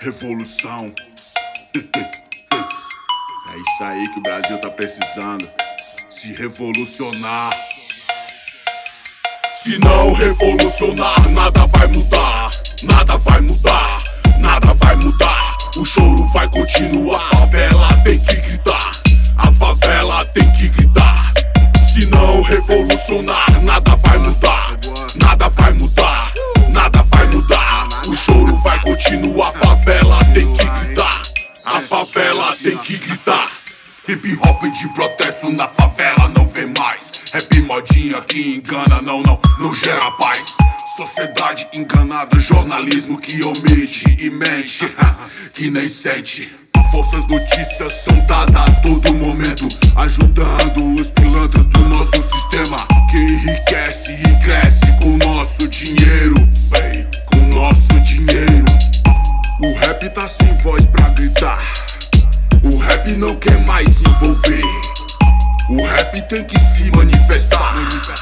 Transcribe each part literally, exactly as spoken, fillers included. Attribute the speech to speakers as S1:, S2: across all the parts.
S1: revolução. É isso aí que o Brasil tá precisando. Se revolucionar. Se não revolucionar, nada vai mudar. Nada vai mudar, nada vai mudar. O choro vai continuar. A favela tem que gritar. A favela tem que gritar. Se não revolucionar, nada vai mudar. Nada vai mudar, nada vai mudar. O choro vai continuar. A favela tem que gritar. A favela tem que gritar. Hip hop de protesto na favela não vê mais. Rap modinha que engana, não, não, não gera paz. Sociedade enganada, jornalismo que omite e mente, que nem sente. Falsas notícias são dadas a todo momento, ajudando os pilantras do nosso sistema, que enriquece e cresce com nosso dinheiro, bem, com nosso dinheiro. O rap tá sem voz pra gritar. O rap não quer mais se envolver. O rap tem que se manifestar.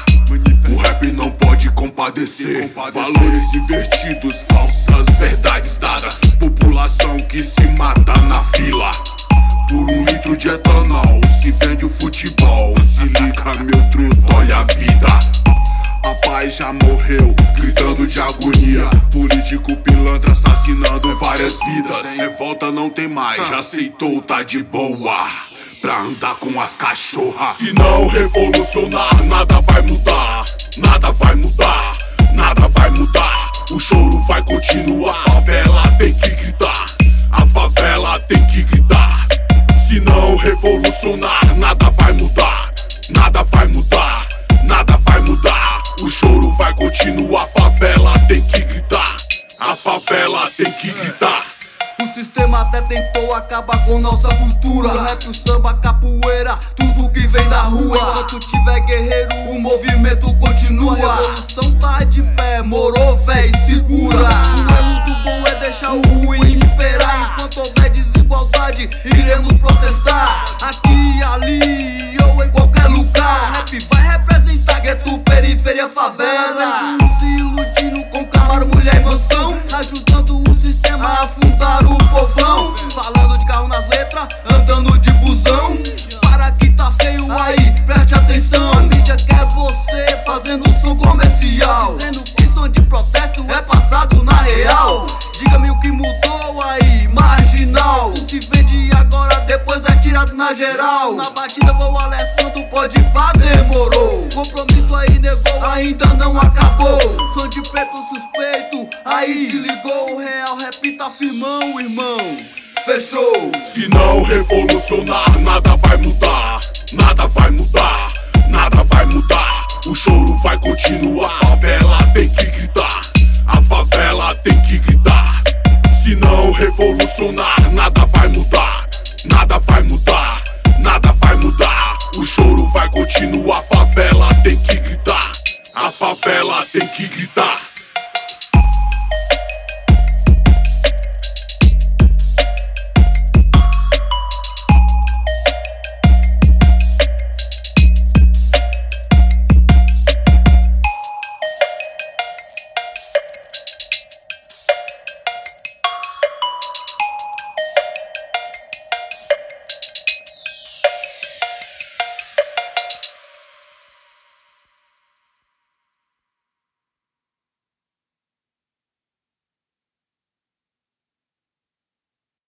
S1: O rap não pode compadecer. Valores invertidos, falsas verdades dadas. População que se mata na fila. Por um litro de etanol se vende o futebol. Se liga meu truto, olha a vida. A paz já morreu, gritando de agonia. Político pilantra assassinando várias vidas. Revolta não tem mais, já aceitou, tá de boa pra andar com as cachorras. Se não revolucionar, nada vai mudar. Nada vai mudar, nada vai mudar. O choro vai continuar. A favela tem que gritar. A favela tem que gritar. Se não revolucionar, nada vai mudar. Nada vai mudar, nada vai mudar. O choro vai continuar. A favela tem que gritar. A favela tem que gritar.
S2: O sistema até tentou acabar com nossa cultura. O rap, o samba, capoeira, tudo que vem da rua. Enquanto tiver guerreiro, o movimento continua. A revolução tá de pé, morou, véi, segura. O erro do bom é deixar o ruim imperar. Enquanto houver desigualdade, iremos protestar. Aqui, ali ou em qualquer lugar. Rap vai representar gueto, periferia, favela. Se iludindo com Camaro, mulher e mansão, ajudando o sistema a afundar o povão. Falando de carro nas letras, andando de busão. Para que tá feio aí, preste atenção. A mídia quer você fazendo som comercial, dizendo que som de protesto é passado na real. Diga-me o que mudou aí, marginal. Se vende agora, depois é tirado na geral. Na batida vou alertando, pode pá, demorou. Compromisso aí negou, ainda não acabou. Som de preto suspeito, aí se ligou. O real rap tá firmão, irmão. Fechou.
S1: Se não revolucionar, nada vai mudar. Nada vai mudar, nada vai mudar. O choro vai continuar. A favela tem que gritar. A favela tem que gritar. Se não revolucionar, nada vai mudar. Nada vai mudar, nada vai mudar. O choro vai continuar. A favela tem que gritar. A favela tem que gritar.